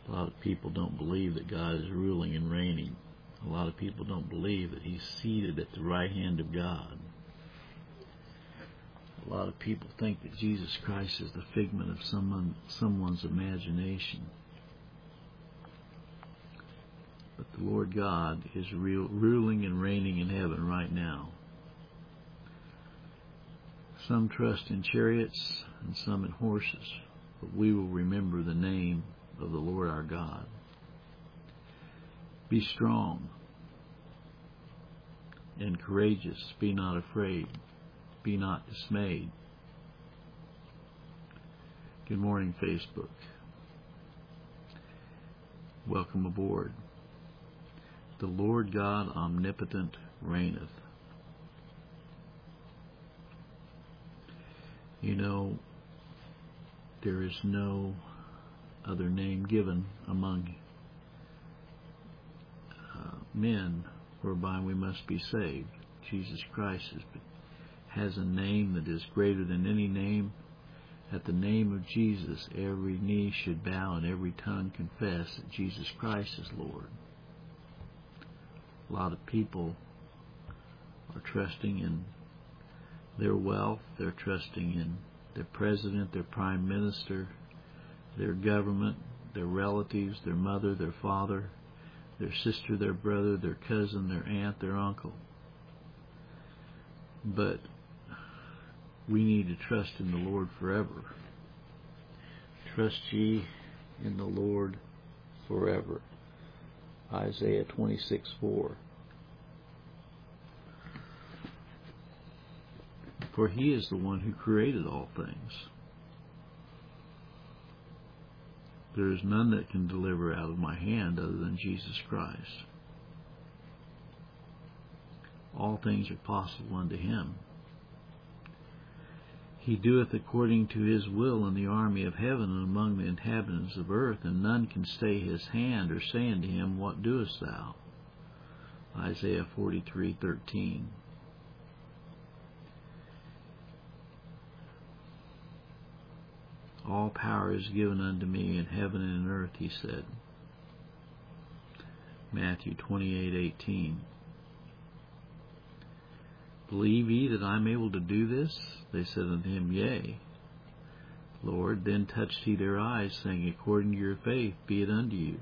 A lot of people don't believe that God is ruling and reigning. A lot of people don't believe that He's seated at the right hand of God. A lot of people think that Jesus Christ is the figment of someone's imagination. But the Lord God is ruling and reigning in heaven right now. Some trust in chariots and some in horses, but we will remember the name of the Lord our God. Be strong and courageous. Be not afraid. Be not dismayed. Good morning, Facebook. Welcome aboard. The Lord God omnipotent reigneth. You know, there is no other name given among men whereby we must be saved. Jesus Christ has a name that is greater than any name. At the name of Jesus, every knee should bow and every tongue confess that Jesus Christ is Lord. A lot of people are trusting in their wealth. They're trusting in their president, their prime minister, their government, their relatives, their mother, their father, their sister, their brother, their cousin, their aunt, their uncle. But we need to trust in the Lord forever. Trust ye in the Lord forever. Isaiah 26:4. For He is the one who created all things. There is none that can deliver out of my hand other than Jesus Christ. All things are possible unto Him. He doeth according to His will in the army of heaven and among the inhabitants of earth, and none can stay His hand or say unto Him, What doest thou? Isaiah 43:13. All power is given unto me in heaven and in earth, He said. Matthew 28:18. Believe ye that I am able to do this? They said unto Him, Yea. Lord, then touched He their eyes, saying, According to your faith be it unto you.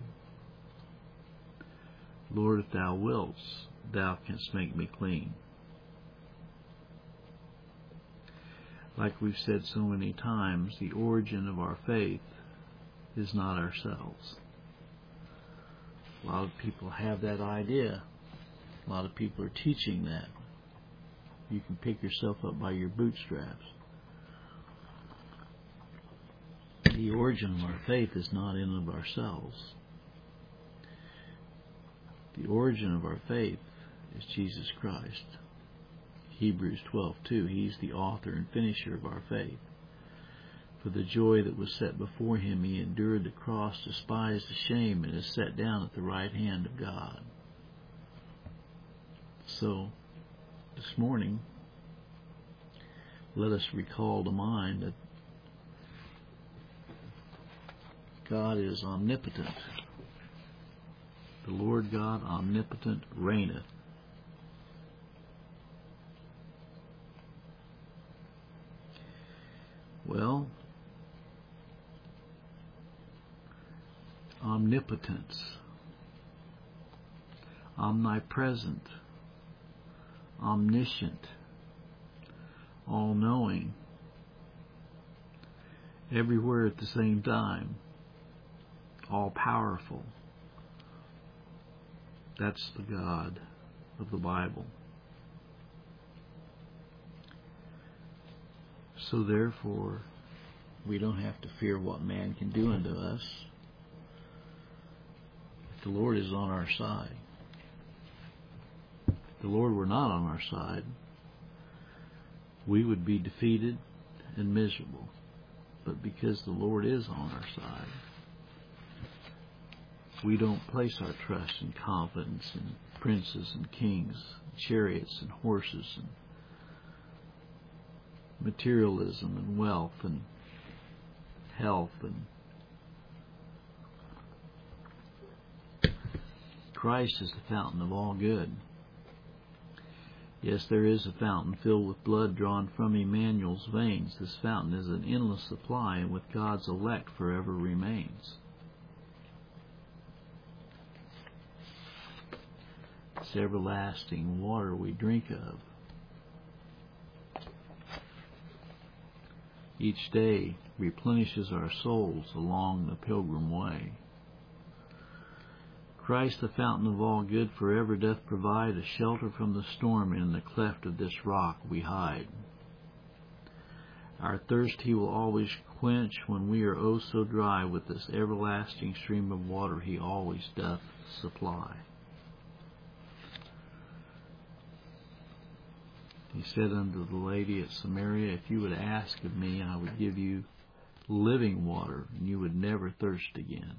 Lord, if thou wilt, thou canst make me clean. Like we've said so many times, the origin of our faith is not ourselves. A lot of people have that idea. A lot of people are teaching that. You can pick yourself up by your bootstraps. The origin of our faith is not in and of ourselves. The origin of our faith is Jesus Christ. Hebrews 12:2. He's the author and finisher of our faith. For the joy that was set before Him, He endured the cross, despised the shame, and is set down at the right hand of God. So, this morning, let us recall to mind that God is omnipotent. The Lord God omnipotent reigneth. Well, omnipotence, omnipresent, omniscient, all-knowing, everywhere at the same time, all-powerful. That's the God of the Bible. So therefore, we don't have to fear what man can do unto us. If the Lord is on our side. If the Lord were not on our side, we would be defeated and miserable. But because the Lord is on our side, we don't place our trust and confidence in princes and kings, chariots and horses, and materialism and wealth and health and Christ is the fountain of all good. Yes, there is a fountain filled with blood drawn from Emmanuel's veins. This fountain is an endless supply, and with God's elect forever remains. This everlasting water we drink of. Each day replenishes our souls along the pilgrim way. Christ, the fountain of all good, forever doth provide a shelter from the storm, and in the cleft of this rock we hide. Our thirst he will always quench when we are oh so dry. With this everlasting stream of water he always doth supply. He said unto the lady at Samaria, if you would ask of me, I would give you living water, and you would never thirst again.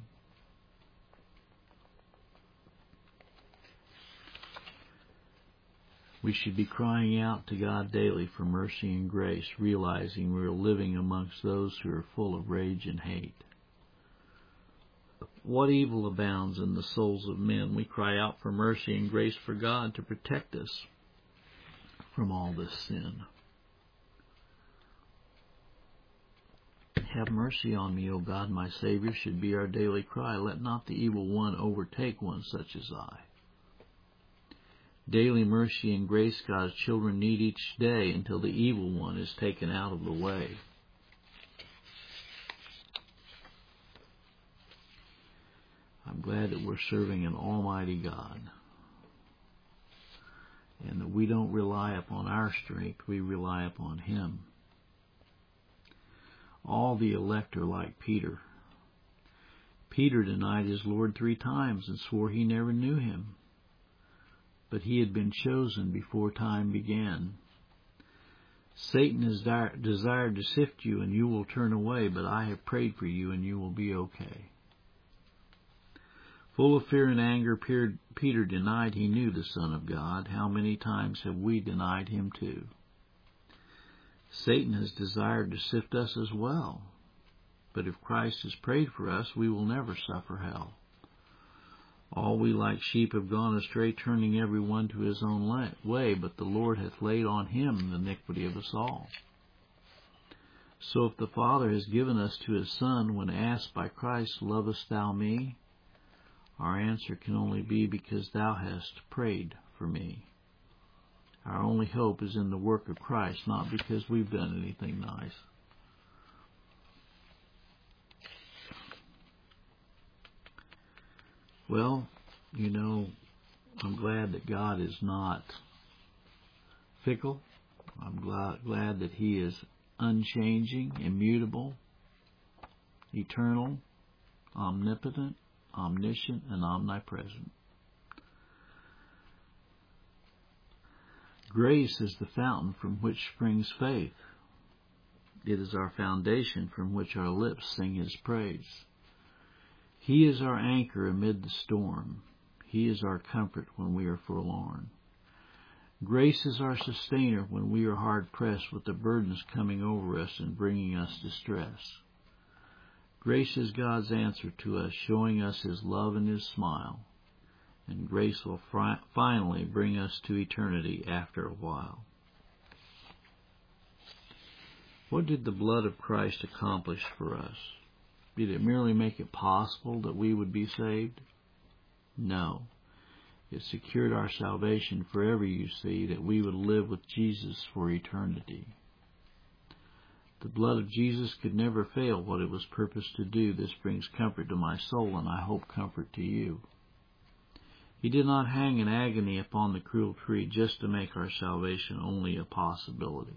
We should be crying out to God daily for mercy and grace, realizing we are living amongst those who are full of rage and hate. What evil abounds in the souls of men? We cry out for mercy and grace for God to protect us from all this sin. Have mercy on me, O God, my Savior, should be our daily cry. Let not the evil one overtake one such as I. Daily mercy and grace God's children need each day until the evil one is taken out of the way. I'm glad that we're serving an almighty God, and that we don't rely upon our strength, we rely upon Him. All the elect are like Peter. Peter denied his Lord 3 times and swore he never knew Him. But he had been chosen before time began. Satan has desired to sift you, and you will turn away, but I have prayed for you, and you will be okay. Full of fear and anger, Peter denied he knew the Son of God. How many times have we denied Him too? Satan has desired to sift us as well. But if Christ has prayed for us, we will never suffer hell. All we like sheep have gone astray, turning every one to his own way, but the Lord hath laid on Him the iniquity of us all. So if the Father has given us to His Son, when asked by Christ, lovest thou me? Our answer can only be, because thou hast prayed for me. Our only hope is in the work of Christ, not because we've done anything nice. Well, I'm glad that God is not fickle. I'm glad that He is unchanging, immutable, eternal, omnipotent, omniscient, and omnipresent. Grace is the fountain from which springs faith. It is our foundation from which our lips sing His praise. He is our anchor amid the storm. He is our comfort when we are forlorn. Grace is our sustainer when we are hard-pressed with the burdens coming over us and bringing us distress. Grace is God's answer to us, showing us His love and His smile. And grace will finally bring us to eternity after a while. What did the blood of Christ accomplish for us? Did it merely make it possible that we would be saved? No. It secured our salvation forever, you see, that we would live with Jesus for eternity. The blood of Jesus could never fail what it was purposed to do. This brings comfort to my soul, and I hope comfort to you. He did not hang in agony upon the cruel tree just to make our salvation only a possibility.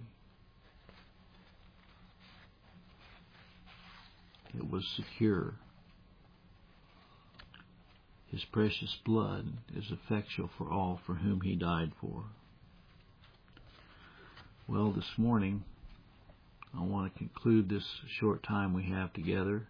It was secure. His precious blood is effectual for all for whom He died for. Well, this morning, I want to conclude this short time we have together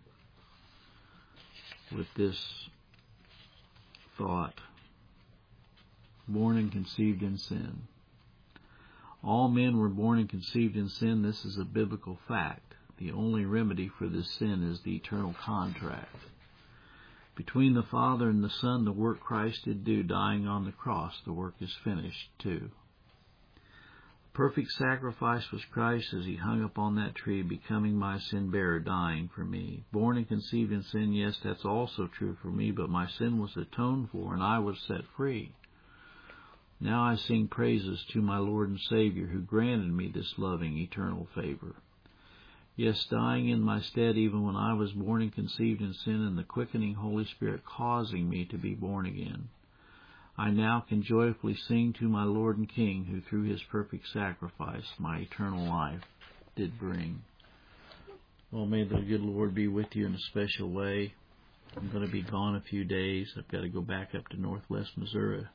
with this thought. Born and conceived in sin. All men were born and conceived in sin. This is a biblical fact. The only remedy for this sin is the eternal contract. Between the Father and the Son, the work Christ did do, dying on the cross, the work is finished too. Perfect sacrifice was Christ as he hung upon that tree, becoming my sin bearer, dying for me. Born and conceived in sin, yes, that's also true for me, but my sin was atoned for, and I was set free. Now I sing praises to my Lord and Savior, who granted me this loving, eternal favor. Yes, dying in my stead even when I was born and conceived in sin, and the quickening Holy Spirit causing me to be born again. I now can joyfully sing to my Lord and King, who through his perfect sacrifice my eternal life did bring. Well, may the good Lord be with you in a special way. I'm going to be gone a few days. I've got to go back up to Northwest Missouri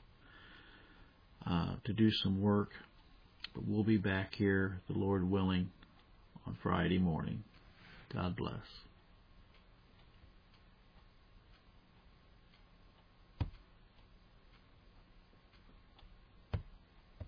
to do some work. But we'll be back here, the Lord willing, on Friday morning. God bless.